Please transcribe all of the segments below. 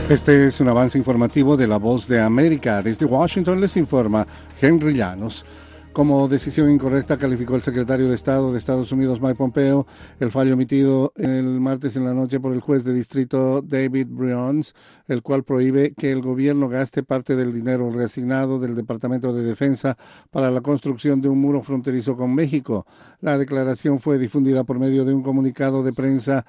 Este es un avance informativo de La Voz de América. Desde Washington les informa Henry Llanos. Como decisión incorrecta calificó el secretario de Estado de Estados Unidos, Mike Pompeo, el fallo emitido el martes en la noche por el juez de distrito David Briones, el cual prohíbe que el gobierno gaste parte del dinero reasignado del Departamento de Defensa para la construcción de un muro fronterizo con México. La declaración fue difundida por medio de un comunicado de prensa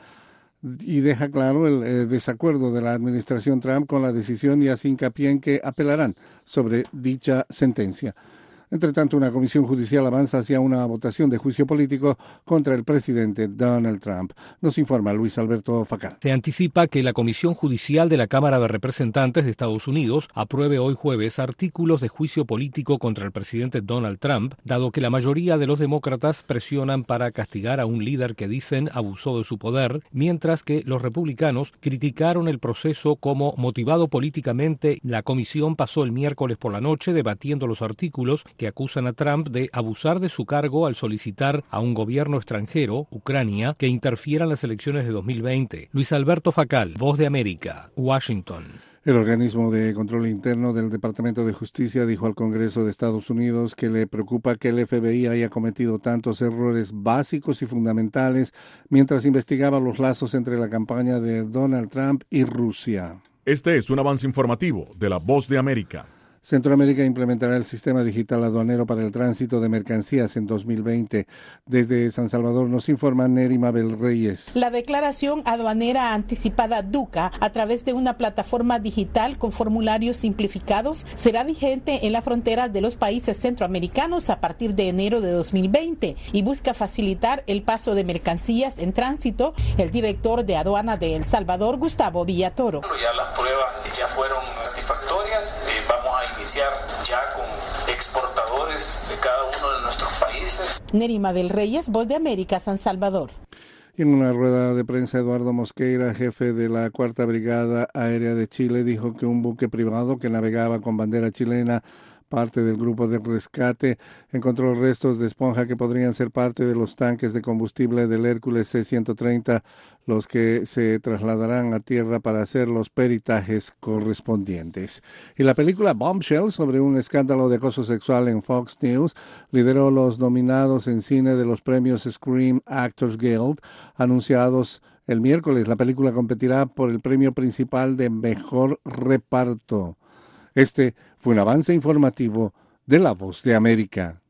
y deja claro el desacuerdo de la administración Trump con la decisión y hace hincapié en que apelarán sobre dicha sentencia. Entre tanto, una comisión judicial avanza hacia una votación de juicio político contra el presidente Donald Trump. Nos informa Luis Alberto Facal. Se anticipa que la Comisión Judicial de la Cámara de Representantes de Estados Unidos apruebe hoy jueves artículos de juicio político contra el presidente Donald Trump, dado que la mayoría de los demócratas presionan para castigar a un líder que dicen abusó de su poder, mientras que los republicanos criticaron el proceso como motivado políticamente. La comisión pasó el miércoles por la noche debatiendo los artículos que acusan a Trump de abusar de su cargo al solicitar a un gobierno extranjero, Ucrania, que interfiera en las elecciones de 2020. Luis Alberto Facal, Voz de América, Washington. El organismo de control interno del Departamento de Justicia dijo al Congreso de Estados Unidos que le preocupa que el FBI haya cometido tantos errores básicos y fundamentales mientras investigaba los lazos entre la campaña de Donald Trump y Rusia. Este es un avance informativo de La Voz de América. Centroamérica implementará el sistema digital aduanero para el tránsito de mercancías en 2020. Desde San Salvador nos informa Neri Mabel Reyes. La declaración aduanera anticipada DUCA, a través de una plataforma digital con formularios simplificados, será vigente en la frontera de los países centroamericanos a partir de enero de 2020 y busca facilitar el paso de mercancías en tránsito. El director de aduana de El Salvador, Gustavo Villatoro. Ya las pruebas ya fueron satisfactorias. Vamos a iniciar ya con exportadores de cada uno de nuestros países. Neri Mabel Reyes, Voz de América, San Salvador. Y en una rueda de prensa, Eduardo Mosqueira, jefe de la Cuarta Brigada Aérea de Chile, dijo que un buque privado que navegaba con bandera chilena, parte del grupo de rescate, encontró restos de esponja que podrían ser parte de los tanques de combustible del Hércules C-130, los que se trasladarán a tierra para hacer los peritajes correspondientes. Y la película Bombshell, sobre un escándalo de acoso sexual en Fox News, lideró los nominados en cine de los premios Screen Actors Guild, anunciados el miércoles. La película competirá por el premio principal de Mejor Reparto. Este fue un avance informativo de La Voz de América.